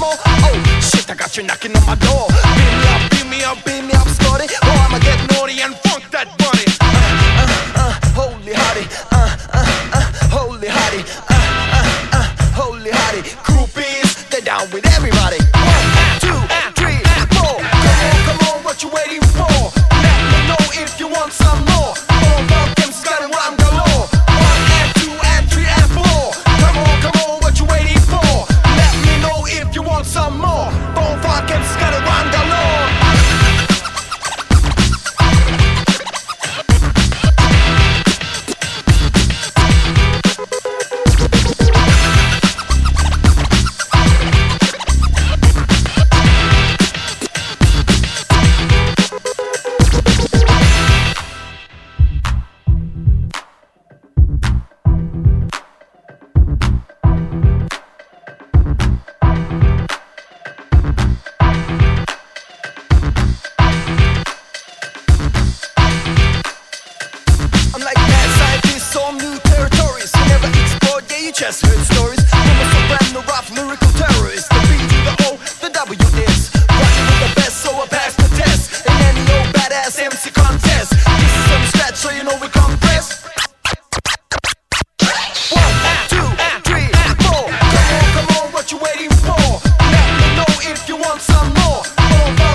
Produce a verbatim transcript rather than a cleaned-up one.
more? Oh shit, I got you knocking on my door. Beat me up, beat me up, beat me up, started. Oh, I'ma get naughty and funk that body. Uh, uh, uh, holy hottie, uh, uh, uh, holy hottie, uh, uh, uh, holy hottie. Groupies, they're down with everybody. One, two, three, four. Come on, come on, what you waiting for? Let me know if you want some more. Four, five, games got it rhyme galore. One and two and three and four. Come on, come on, what you waiting for? Let me know if you want some more. Four, five, games got it rhyme galore. I'm like mad scientists on new territories. You never explored, yeah, you just heard stories. I'm a soprano, rough, lyrical terrorist. The B to the O, the W is rocking with the best, so I pass the test in any old badass M C contest. This is from scratch, so you know we compress. One, two, three, four. Come on, come on, what you waiting for? Let me know if you want some more. Four, five,